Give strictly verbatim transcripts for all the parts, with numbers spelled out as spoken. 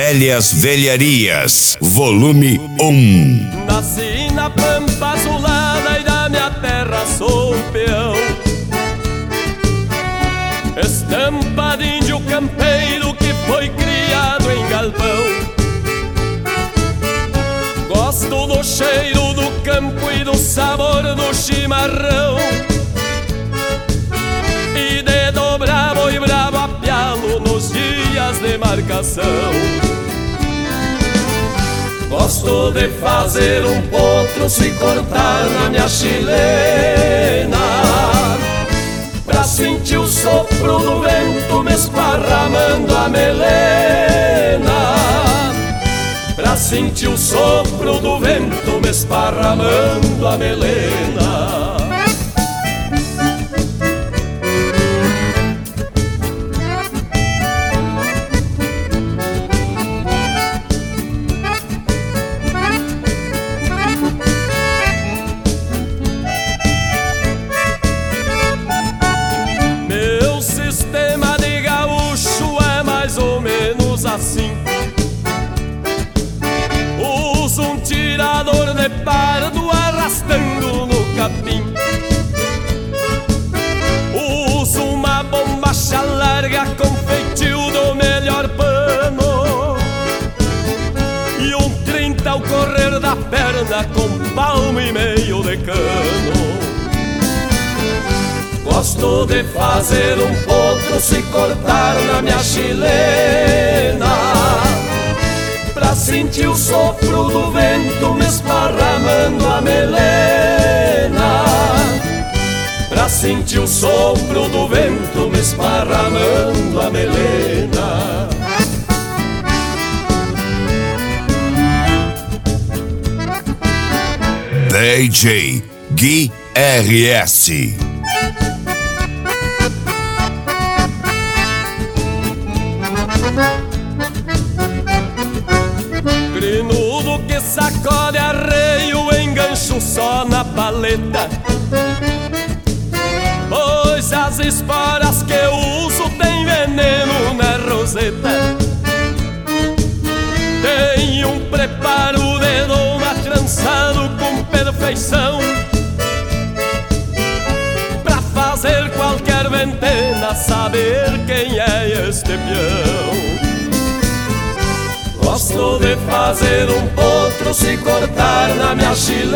Velhas Velharias, volume um. Nasci na pampa azulada e da minha terra sou peão. Estampa de índio campeiro que foi criado em galpão. Gosto do cheiro do campo e do sabor do chimarrão, e de dobrar boi bravo a pialo nos dias de marcação. Gosto de fazer um potro se cortar na minha chilena, pra sentir o sopro do vento me esparramando a melena, pra sentir o sopro do vento me esparramando a melena. Assim, uso um tirador de pardo arrastando no capim, uso uma bombacha larga com feitio do melhor pano, e um trinta ao correr da perna com palmo e meio de cano. Gosto de fazer um potro se cortar na minha chilena, pra sentir o sopro do vento me esparramando a melena, pra sentir o sopro do vento me esparramando a melena. D J Gui R S. Grinudo que sacode arreio, engancho só na paleta, pois as esporas que eu uso tem veneno na roseta. Tem um preparo de doma trançado com perfeição, pra fazer qualquer ventena saber quem é este peão. Gosto de fazer um potro se cortar na minha chilena,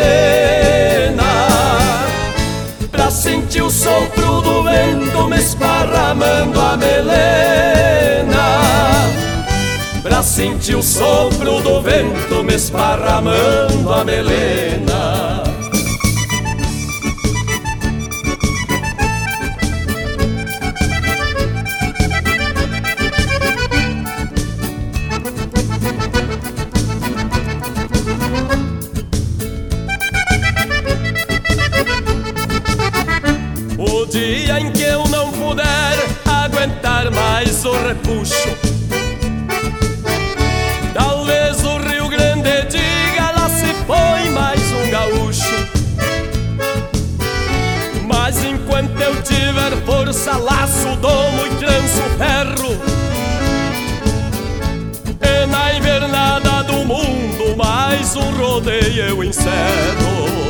pra sentir o sopro do vento me esparramando a melena, pra sentir o sopro do vento me esparramando a melena. O dia em que eu não puder aguentar mais o repuxo, talvez o Rio Grande diga: lá se foi mais um gaúcho. Mas enquanto eu tiver força, laço, domo e tranço ferro, e na invernada do mundo mais um rodeio eu encerro.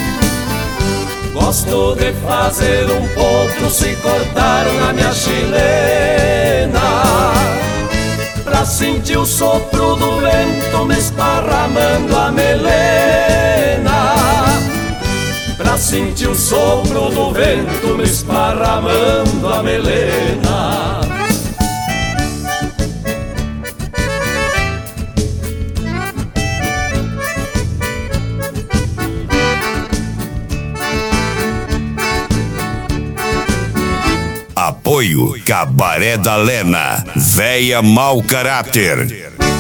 Gosto de fazer um potro se cortar na minha chilena, pra sentir o sopro do vento me esparramando a melena, pra sentir o sopro do vento me esparramando a melena. Apoio Cabaré da Lena, Véia Mau Caráter.